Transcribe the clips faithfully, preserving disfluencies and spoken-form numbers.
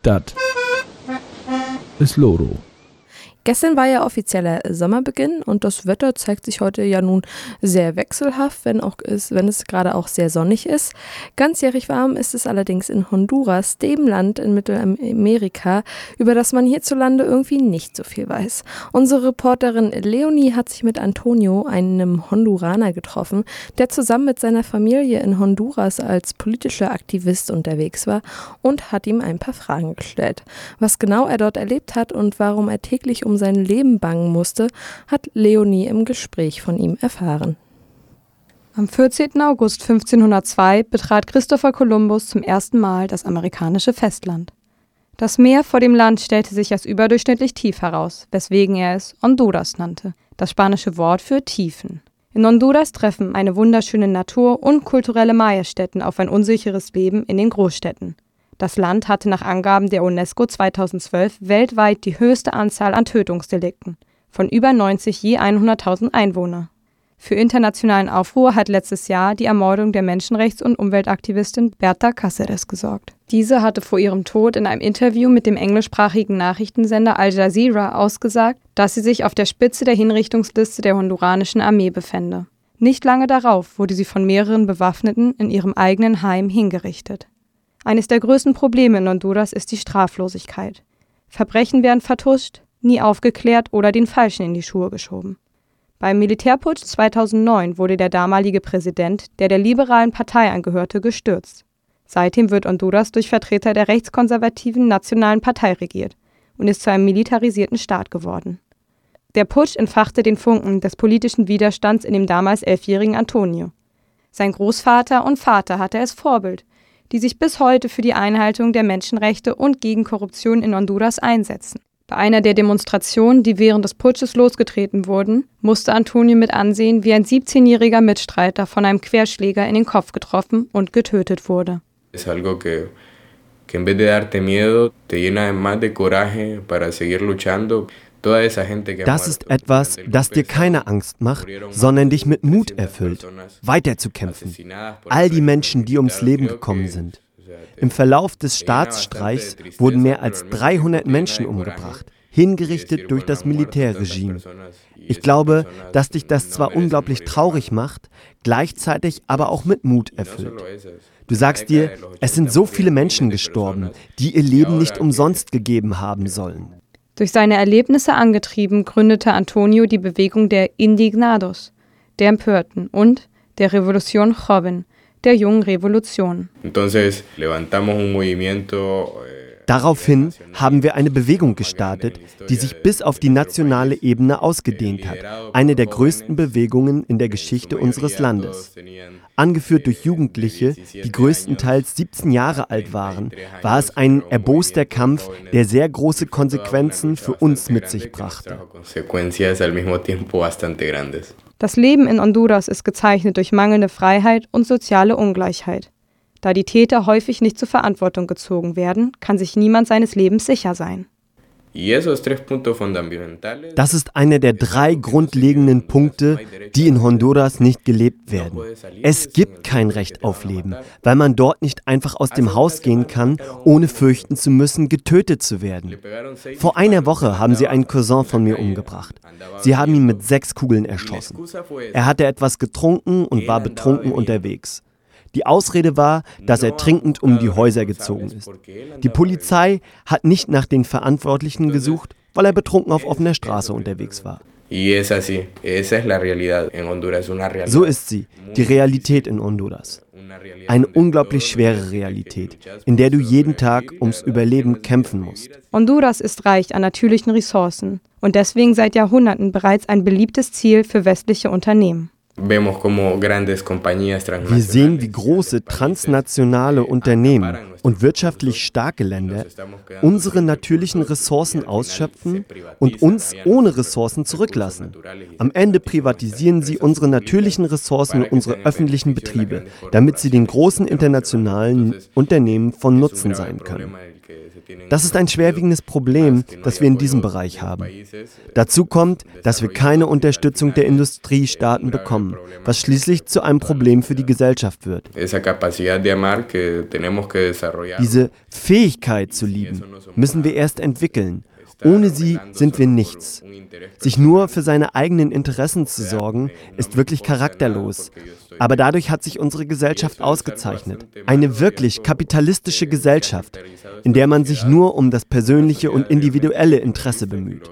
Dat ist Loro. Gestern war ja offizieller Sommerbeginn und das Wetter zeigt sich heute ja nun sehr wechselhaft, wenn, auch ist, wenn es gerade auch sehr sonnig ist. Ganzjährig warm ist es allerdings in Honduras, dem Land in Mittelamerika, über das man hierzulande irgendwie nicht so viel weiß. Unsere Reporterin Leonie hat sich mit Antonio, einem Honduraner, getroffen, der zusammen mit seiner Familie in Honduras als politischer Aktivist unterwegs war und hat ihm ein paar Fragen gestellt. Was genau er dort erlebt hat und warum er täglich um sein Leben bangen musste, hat Leonie im Gespräch von ihm erfahren. Am vierzehnten August fünfzehnhundertzwei betrat Christopher Columbus zum ersten Mal das amerikanische Festland. Das Meer vor dem Land stellte sich als überdurchschnittlich tief heraus, weswegen er es Honduras nannte, das spanische Wort für Tiefen. In Honduras treffen eine wunderschöne Natur und kulturelle Maya-Stätten auf ein unsicheres Leben in den Großstädten. Das Land hatte nach Angaben der UNESCO zweitausendzwölf weltweit die höchste Anzahl an Tötungsdelikten, von über neunzig je hunderttausend Einwohner. Für internationalen Aufruhr hat letztes Jahr die Ermordung der Menschenrechts- und Umweltaktivistin Berta Cáceres gesorgt. Diese hatte vor ihrem Tod in einem Interview mit dem englischsprachigen Nachrichtensender Al Jazeera ausgesagt, dass sie sich auf der Spitze der Hinrichtungsliste der honduranischen Armee befände. Nicht lange darauf wurde sie von mehreren Bewaffneten in ihrem eigenen Heim hingerichtet. Eines der größten Probleme in Honduras ist die Straflosigkeit. Verbrechen werden vertuscht, nie aufgeklärt oder den Falschen in die Schuhe geschoben. Beim Militärputsch zweitausendneun wurde der damalige Präsident, der der liberalen Partei angehörte, gestürzt. Seitdem wird Honduras durch Vertreter der rechtskonservativen Nationalen Partei regiert und ist zu einem militarisierten Staat geworden. Der Putsch entfachte den Funken des politischen Widerstands in dem damals elfjährigen Antonio. Sein Großvater und Vater hatte er als Vorbild, die sich bis heute für die Einhaltung der Menschenrechte und gegen Korruption in Honduras einsetzen. Bei einer der Demonstrationen, die während des Putsches losgetreten wurden, musste Antonio mit ansehen, wie ein siebzehnjähriger Mitstreiter von einem Querschläger in den Kopf getroffen und getötet wurde. Es algo que, que en vez de darte miedo, te llena más de coraje para seguir luchando. Das ist etwas, das dir keine Angst macht, sondern dich mit Mut erfüllt, weiterzukämpfen. All die Menschen, die ums Leben gekommen sind. Im Verlauf des Staatsstreichs wurden mehr als dreihundert Menschen umgebracht, hingerichtet durch das Militärregime. Ich glaube, dass dich das zwar unglaublich traurig macht, gleichzeitig aber auch mit Mut erfüllt. Du sagst dir, es sind so viele Menschen gestorben, die ihr Leben nicht umsonst gegeben haben sollen. Durch seine Erlebnisse angetrieben, gründete Antonio die Bewegung der Indignados, der Empörten, und der Revolución Joven, der jungen Revolution. Entonces, levantamos un movimiento. Daraufhin haben wir eine Bewegung gestartet, die sich bis auf die nationale Ebene ausgedehnt hat, eine der größten Bewegungen in der Geschichte unseres Landes. Angeführt durch Jugendliche, die größtenteils siebzehn Jahre alt waren, war es ein erboster Kampf, der sehr große Konsequenzen für uns mit sich brachte. Das Leben in Honduras ist gezeichnet durch mangelnde Freiheit und soziale Ungleichheit. Da die Täter häufig nicht zur Verantwortung gezogen werden, kann sich niemand seines Lebens sicher sein. Das ist einer der drei grundlegenden Punkte, die in Honduras nicht gelebt werden. Es gibt kein Recht auf Leben, weil man dort nicht einfach aus dem Haus gehen kann, ohne fürchten zu müssen, getötet zu werden. Vor einer Woche haben sie einen Cousin von mir umgebracht. Sie haben ihn mit sechs Kugeln erschossen. Er hatte etwas getrunken und war betrunken unterwegs. Die Ausrede war, dass er trinkend um die Häuser gezogen ist. Die Polizei hat nicht nach den Verantwortlichen gesucht, weil er betrunken auf offener Straße unterwegs war. So ist sie, die Realität in Honduras. Eine unglaublich schwere Realität, in der du jeden Tag ums Überleben kämpfen musst. Honduras ist reich an natürlichen Ressourcen und deswegen seit Jahrhunderten bereits ein beliebtes Ziel für westliche Unternehmen. Wir sehen, wie große transnationale Unternehmen und wirtschaftlich starke Länder unsere natürlichen Ressourcen ausschöpfen und uns ohne Ressourcen zurücklassen. Am Ende privatisieren sie unsere natürlichen Ressourcen und unsere öffentlichen Betriebe, damit sie den großen internationalen Unternehmen von Nutzen sein können. Das ist ein schwerwiegendes Problem, das wir in diesem Bereich haben. Dazu kommt, dass wir keine Unterstützung der Industriestaaten bekommen, was schließlich zu einem Problem für die Gesellschaft wird. Diese Fähigkeit zu lieben müssen wir erst entwickeln. Ohne sie sind wir nichts. Sich nur für seine eigenen Interessen zu sorgen, ist wirklich charakterlos. Aber dadurch hat sich unsere Gesellschaft ausgezeichnet. Eine wirklich kapitalistische Gesellschaft, in der man sich nur um das persönliche und individuelle Interesse bemüht.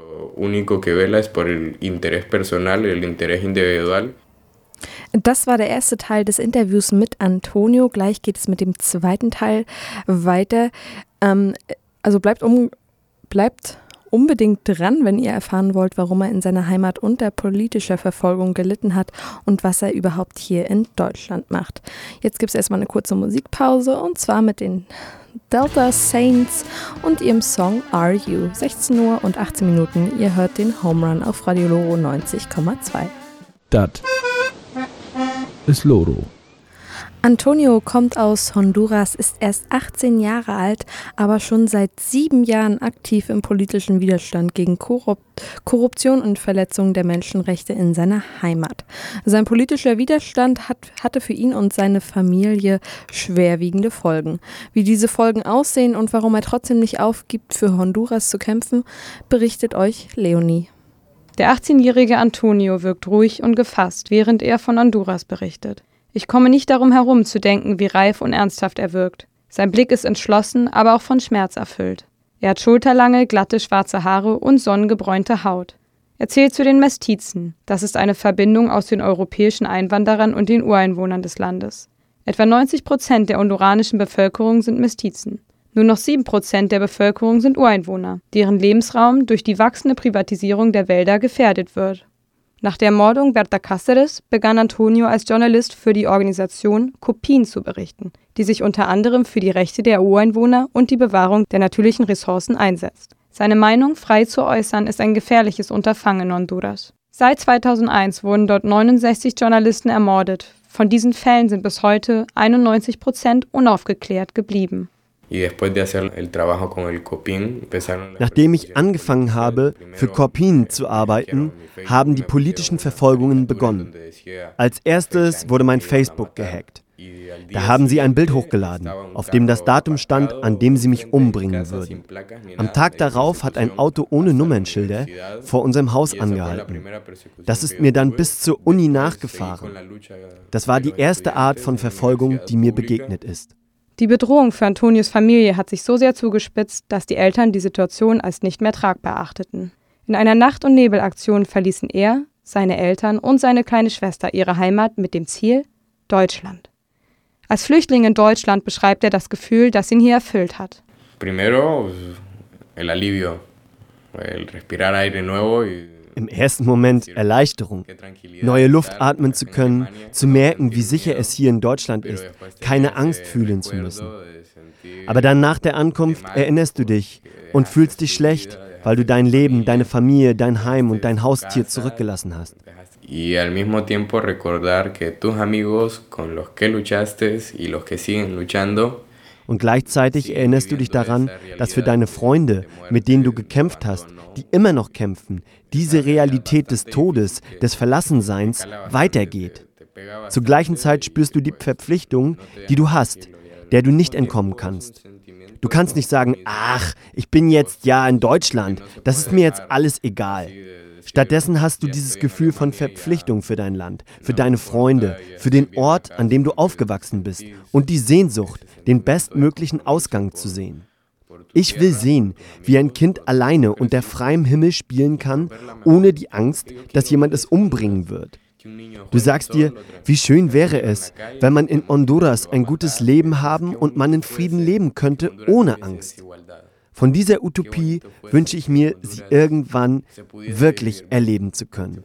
Das war der erste Teil des Interviews mit Antonio. Gleich geht es mit dem zweiten Teil weiter. Ähm, also bleibt, um, bleibt unbedingt dran, wenn ihr erfahren wollt, warum er in seiner Heimat unter politischer Verfolgung gelitten hat und was er überhaupt hier in Deutschland macht. Jetzt gibt es erstmal eine kurze Musikpause und zwar mit den Delta Saints und ihrem Song Are You. sechzehn Uhr und achtzehn Minuten. Ihr hört den Home Run auf Radio Loro neunzig Komma zwei. Das ist Loro. Antonio kommt aus Honduras, ist erst achtzehn Jahre alt, aber schon seit sieben Jahren aktiv im politischen Widerstand gegen Korrup- Korruption und Verletzungen der Menschenrechte in seiner Heimat. Sein politischer Widerstand hat, hatte für ihn und seine Familie schwerwiegende Folgen. Wie diese Folgen aussehen und warum er trotzdem nicht aufgibt, für Honduras zu kämpfen, berichtet euch Leonie. Der achtzehnjährige Antonio wirkt ruhig und gefasst, während er von Honduras berichtet. Ich komme nicht darum herum, zu denken, wie reif und ernsthaft er wirkt. Sein Blick ist entschlossen, aber auch von Schmerz erfüllt. Er hat schulterlange, glatte, schwarze Haare und sonnengebräunte Haut. Er zählt zu den Mestizen. Das ist eine Verbindung aus den europäischen Einwanderern und den Ureinwohnern des Landes. Etwa neunzig Prozent der honduranischen Bevölkerung sind Mestizen. Nur noch sieben Prozent der Bevölkerung sind Ureinwohner, deren Lebensraum durch die wachsende Privatisierung der Wälder gefährdet wird. Nach der Ermordung Berta Cáceres begann Antonio als Journalist für die Organisation COPIN zu berichten, die sich unter anderem für die Rechte der Ureinwohner und die Bewahrung der natürlichen Ressourcen einsetzt. Seine Meinung frei zu äußern ist ein gefährliches Unterfangen in Honduras. Seit zweitausendeins wurden dort neunundsechzig Journalisten ermordet. Von diesen Fällen sind bis heute einundneunzig Prozent unaufgeklärt geblieben. Nachdem ich angefangen habe, für COPIN zu arbeiten, haben die politischen Verfolgungen begonnen. Als erstes wurde mein Facebook gehackt. Da haben sie ein Bild hochgeladen, auf dem das Datum stand, an dem sie mich umbringen würden. Am Tag darauf hat ein Auto ohne Nummernschilder vor unserem Haus angehalten. Das ist mir dann bis zur Uni nachgefahren. Das war die erste Art von Verfolgung, die mir begegnet ist. Die Bedrohung für Antonios Familie hat sich so sehr zugespitzt, dass die Eltern die Situation als nicht mehr tragbar erachteten. In einer Nacht- und Nebelaktion verließen er, seine Eltern und seine kleine Schwester ihre Heimat mit dem Ziel Deutschland. Als Flüchtling in Deutschland beschreibt er das Gefühl, das ihn hier erfüllt hat. Primero, el alivio, el respirar aire nuevo y Im ersten Moment Erleichterung, neue Luft atmen zu können, zu merken, wie sicher es hier in Deutschland ist, keine Angst fühlen zu müssen. Aber dann nach der Ankunft erinnerst du dich und fühlst dich schlecht, weil du dein Leben, deine Familie, dein Heim und dein Haustier zurückgelassen hast. Y al mismo tiempo recordar que tus amigos con los que luchaste y los que siguen luchando. Und gleichzeitig erinnerst du dich daran, dass für deine Freunde, mit denen du gekämpft hast, die immer noch kämpfen, diese Realität des Todes, des Verlassenseins weitergeht. Zur gleichen Zeit spürst du die Verpflichtung, die du hast, der du nicht entkommen kannst. Du kannst nicht sagen, ach, ich bin jetzt ja in Deutschland, das ist mir jetzt alles egal. Stattdessen hast du dieses Gefühl von Verpflichtung für dein Land, für deine Freunde, für den Ort, an dem du aufgewachsen bist und die Sehnsucht, den bestmöglichen Ausgang zu sehen. Ich will sehen, wie ein Kind alleine unter freiem Himmel spielen kann, ohne die Angst, dass jemand es umbringen wird. Du sagst dir, wie schön wäre es, wenn man in Honduras ein gutes Leben haben und man in Frieden leben könnte, ohne Angst. Von dieser Utopie wünsche ich mir, sie irgendwann wirklich erleben zu können.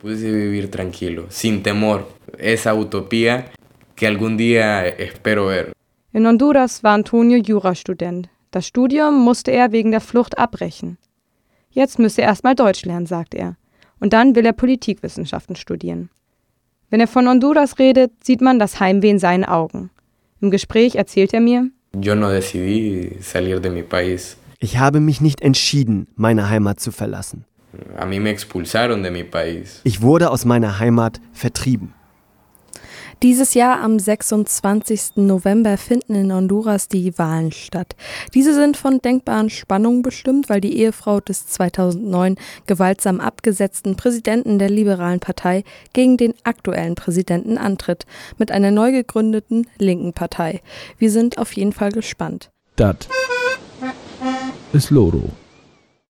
In Honduras war Antonio Jurastudent. Das Studium musste er wegen der Flucht abbrechen. Jetzt müsse er erstmal Deutsch lernen, sagt er. Und dann will er Politikwissenschaften studieren. Wenn er von Honduras redet, sieht man das Heimweh in seinen Augen. Im Gespräch erzählt er mir: Yo no decidí salir de mi país. Ich habe mich nicht entschieden, meine Heimat zu verlassen. A mí me expulsaron de mi país. Ich wurde aus meiner Heimat vertrieben. Dieses Jahr am sechsundzwanzigsten November finden in Honduras die Wahlen statt. Diese sind von denkbaren Spannungen bestimmt, weil die Ehefrau des zweitausendneun gewaltsam abgesetzten Präsidenten der liberalen Partei gegen den aktuellen Präsidenten antritt, mit einer neu gegründeten linken Partei. Wir sind auf jeden Fall gespannt. Das ist Loro.